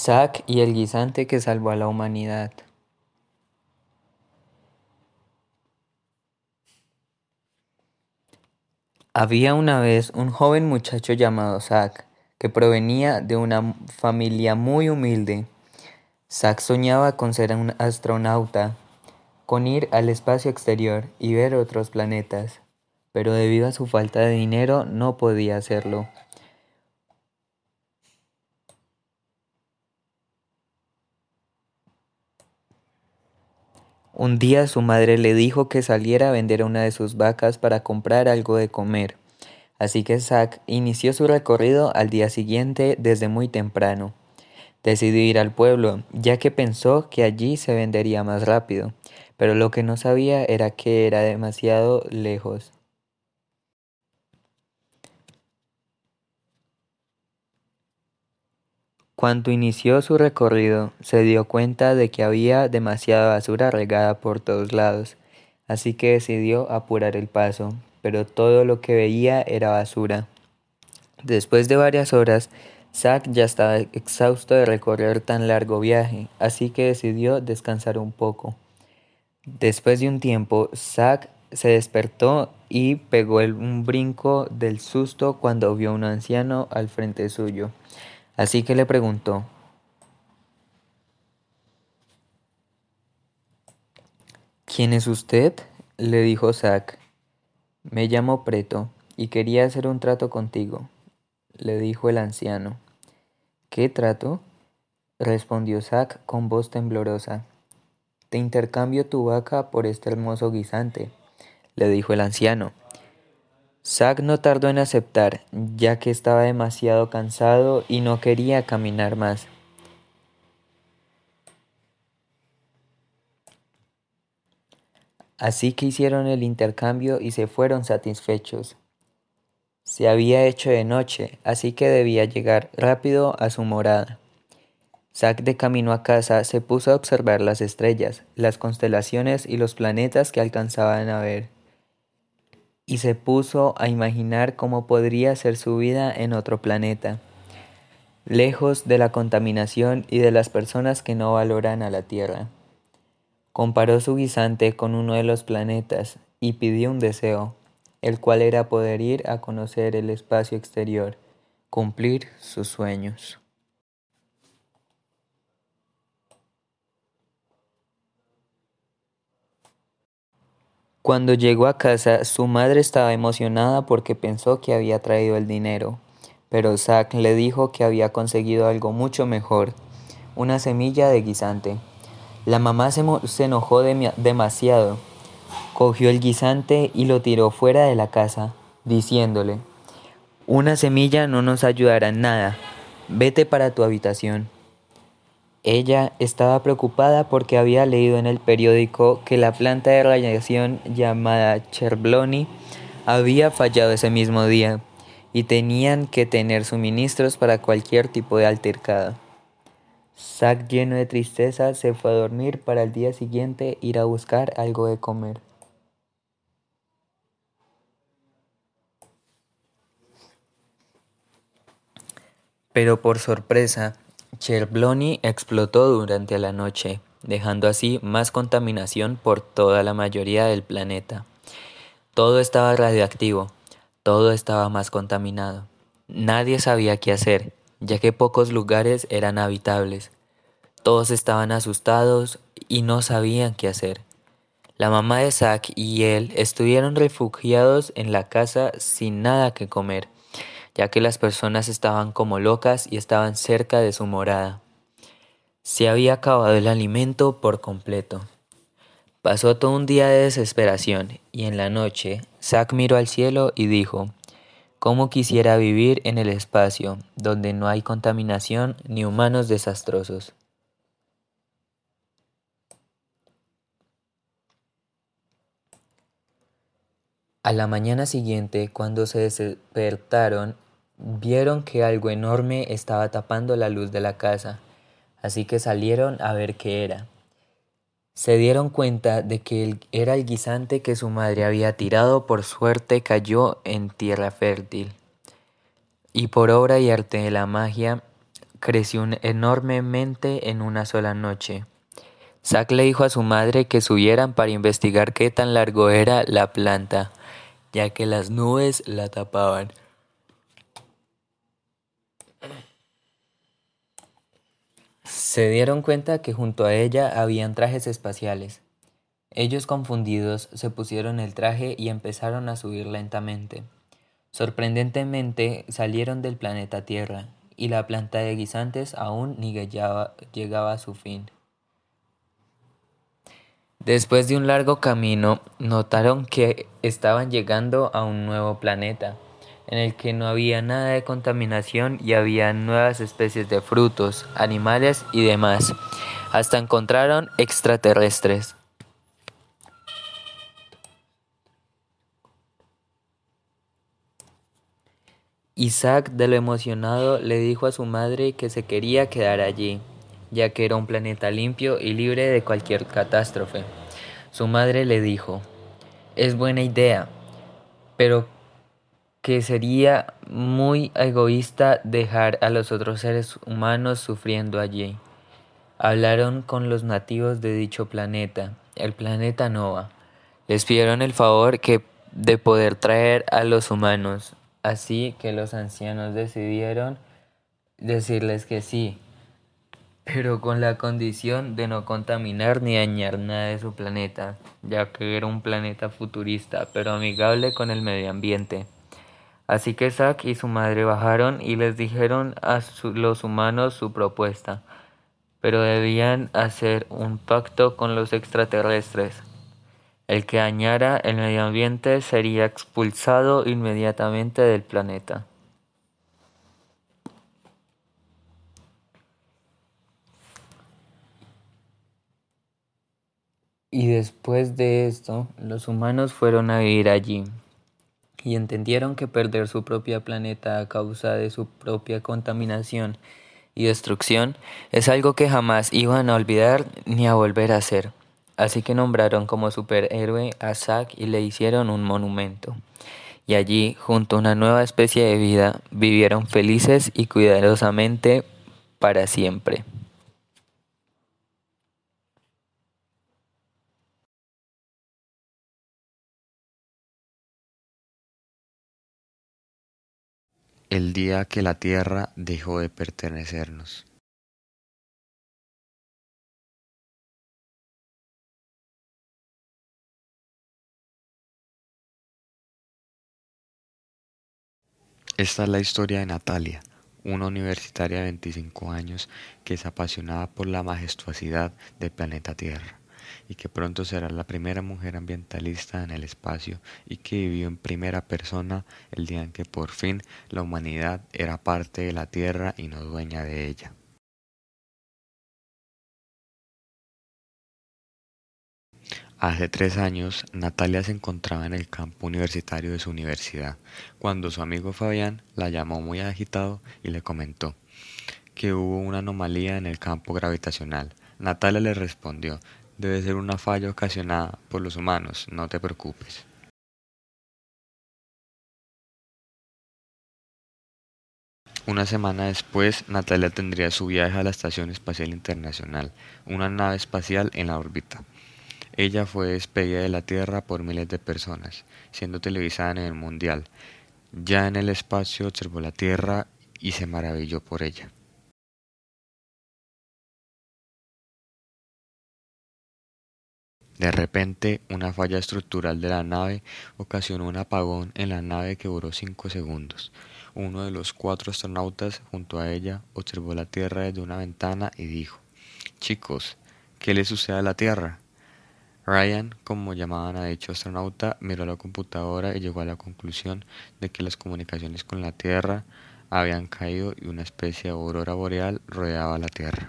Zack y el guisante que salvó a la humanidad. Había una vez un joven muchacho llamado Zack, que provenía de una familia muy humilde. Zack soñaba con ser un astronauta, con ir al espacio exterior y ver otros planetas, pero debido a su falta de dinero no podía hacerlo. Un día su madre le dijo que saliera a vender una de sus vacas para comprar algo de comer, así que Zack inició su recorrido al día siguiente desde muy temprano. Decidió ir al pueblo, ya que pensó que allí se vendería más rápido, pero lo que no sabía era que era demasiado lejos. Cuando inició su recorrido, se dio cuenta de que había demasiada basura regada por todos lados, así que decidió apurar el paso, pero todo lo que veía era basura. Después de varias horas, Zack ya estaba exhausto de recorrer tan largo viaje, así que decidió descansar un poco. Después de un tiempo, Zack se despertó y pegó un brinco del susto cuando vio a un anciano al frente suyo. Así que le preguntó: ¿Quién es usted? Le dijo Zack. Me llamo Preto y quería hacer un trato contigo, le dijo el anciano. ¿Qué trato? Respondió Zack con voz temblorosa. Te intercambio tu vaca por este hermoso guisante, le dijo el anciano. Zack no tardó en aceptar, ya que estaba demasiado cansado y no quería caminar más. Así que hicieron el intercambio y se fueron satisfechos. Se había hecho de noche, así que debía llegar rápido a su morada. Zack de camino a casa se puso a observar las estrellas, las constelaciones y los planetas que alcanzaban a ver, y se puso a imaginar cómo podría ser su vida en otro planeta, lejos de la contaminación y de las personas que no valoran a la Tierra. Comparó su guisante con uno de los planetas y pidió un deseo, el cual era poder ir a conocer el espacio exterior, cumplir sus sueños. Cuando llegó a casa, su madre estaba emocionada porque pensó que había traído el dinero, pero Zack le dijo que había conseguido algo mucho mejor, una semilla de guisante. La mamá se enojó demasiado, cogió el guisante y lo tiró fuera de la casa, diciéndole: Una semilla no nos ayudará en nada, vete para tu habitación. Ella estaba preocupada porque había leído en el periódico que la planta de radiación llamada Cherbloni había fallado ese mismo día y tenían que tener suministros para cualquier tipo de altercado. Zack, lleno de tristeza, se fue a dormir para el día siguiente ir a buscar algo de comer. Pero por sorpresa, Cherbloni explotó durante la noche, dejando así más contaminación por toda la mayoría del planeta. Todo estaba radioactivo, todo estaba más contaminado. Nadie sabía qué hacer, ya que pocos lugares eran habitables. Todos estaban asustados y no sabían qué hacer. La mamá de Zack y él estuvieron refugiados en la casa sin nada que comer, ya que las personas estaban como locas y estaban cerca de su morada. Se había acabado el alimento por completo. Pasó todo un día de desesperación y en la noche Zack miró al cielo y dijo: «¿Cómo quisiera vivir en el espacio, donde no hay contaminación ni humanos desastrosos?». A la mañana siguiente, cuando se despertaron, vieron que algo enorme estaba tapando la luz de la casa, así que salieron a ver qué era. Se dieron cuenta de que era el guisante que su madre había tirado. Por suerte cayó en tierra fértil, y por obra y arte de la magia creció enormemente en una sola noche. Zack le dijo a su madre que subieran para investigar qué tan largo era la planta, ya que las nubes la tapaban. Se dieron cuenta que junto a ella habían trajes espaciales. Ellos confundidos se pusieron el traje y empezaron a subir lentamente. Sorprendentemente salieron del planeta Tierra, y la planta de guisantes aún ni llegaba a su fin. Después de un largo camino, notaron que estaban llegando a un nuevo planeta, en el que no había nada de contaminación y había nuevas especies de frutos, animales y demás. Hasta encontraron extraterrestres. Isaac, de lo emocionado, le dijo a su madre que se quería quedar allí, ya que era un planeta limpio y libre de cualquier catástrofe. Su madre le dijo: "Es buena idea, pero que sería muy egoísta dejar a los otros seres humanos sufriendo allí". Hablaron con los nativos de dicho planeta, el planeta Nova. Les pidieron el favor de poder traer a los humanos, así que los ancianos decidieron decirles que sí, pero con la condición de no contaminar ni dañar nada de su planeta, ya que era un planeta futurista, pero amigable con el medio ambiente. Así que Zack y su madre bajaron y les dijeron a los humanos su propuesta, pero debían hacer un pacto con los extraterrestres. El que dañara el medio ambiente sería expulsado inmediatamente del planeta. Y después de esto, los humanos fueron a vivir allí y entendieron que perder su propio planeta a causa de su propia contaminación y destrucción es algo que jamás iban a olvidar ni a volver a hacer. Así que nombraron como superhéroe a Zack y le hicieron un monumento. Y allí, junto a una nueva especie de vida, vivieron felices y cuidadosamente para siempre. El día que la Tierra dejó de pertenecernos. Esta es la historia de Natalia, una universitaria de 25 años que es apasionada por la majestuosidad del planeta Tierra y que pronto será la primera mujer ambientalista en el espacio y que vivió en primera persona el día en que por fin la humanidad era parte de la Tierra y no dueña de ella. Hace 3 años, Natalia se encontraba en el campo universitario de su universidad, cuando su amigo Fabián la llamó muy agitado y le comentó que hubo una anomalía en el campo gravitacional. Natalia le respondió: "Debe ser una falla ocasionada por los humanos, no te preocupes". Una semana después, Natalia tendría su viaje a la Estación Espacial Internacional, una nave espacial en la órbita. Ella fue despedida de la Tierra por miles de personas, siendo televisada en el mundial. Ya en el espacio observó la Tierra y se maravilló por ella. De repente, una falla estructural de la nave ocasionó un apagón en la nave que duró 5 segundos. Uno de los 4 astronautas junto a ella observó la Tierra desde una ventana y dijo: "Chicos, ¿qué le sucede a la Tierra?". Ryan, como llamaban a dicho astronauta, miró la computadora y llegó a la conclusión de que las comunicaciones con la Tierra habían caído y una especie de aurora boreal rodeaba la Tierra.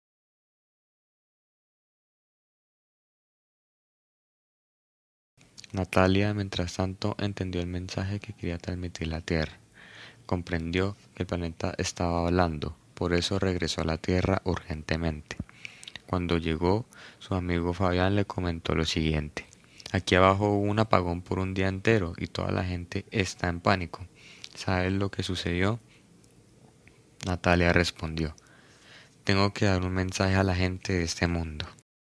Natalia, mientras tanto, entendió el mensaje que quería transmitir la Tierra. Comprendió que el planeta estaba hablando, por eso regresó a la Tierra urgentemente. Cuando llegó, su amigo Fabián le comentó lo siguiente: "Aquí abajo hubo un apagón por un día entero y toda la gente está en pánico. ¿Sabes lo que sucedió?". Natalia respondió: Tengo que dar un mensaje a la gente de este mundo.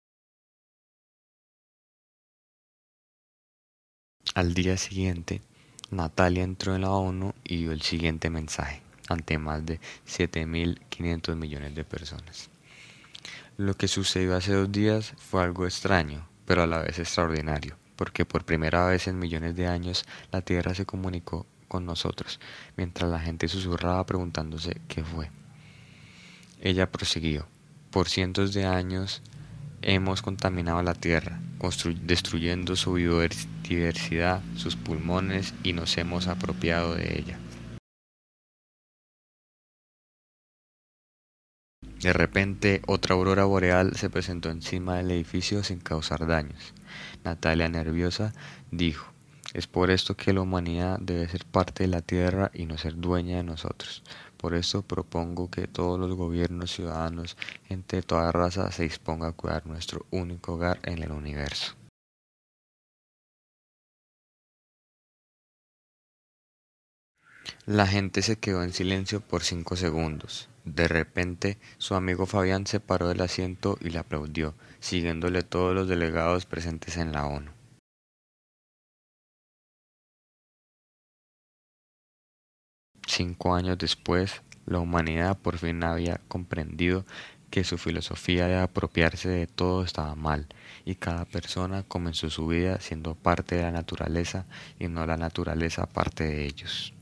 Al día siguiente, Natalia entró en la ONU y dio el siguiente mensaje ante más de 7.500 millones de personas. Lo que sucedió hace 2 días fue algo extraño, pero a la vez extraordinario, porque por primera vez en millones de años la Tierra se comunicó con nosotros, mientras la gente susurraba preguntándose qué fue. Ella prosiguió: por cientos de años hemos contaminado la Tierra, destruyendo su biodiversidad, sus pulmones, y nos hemos apropiado de ella. De repente, otra aurora boreal se presentó encima del edificio sin causar daños. Natalia, nerviosa, dijo: es por esto que la humanidad debe ser parte de la Tierra y no ser dueña de nosotros. Por eso propongo que todos los gobiernos, ciudadanos, gente de toda raza se disponga a cuidar nuestro único hogar en el universo. La gente se quedó en silencio por 5 segundos. De repente, su amigo Fabián se paró del asiento y le aplaudió, siguiéndole todos los delegados presentes en la ONU. 5 años después, la humanidad por fin había comprendido que su filosofía de apropiarse de todo estaba mal, y cada persona comenzó su vida siendo parte de la naturaleza y no la naturaleza parte de ellos.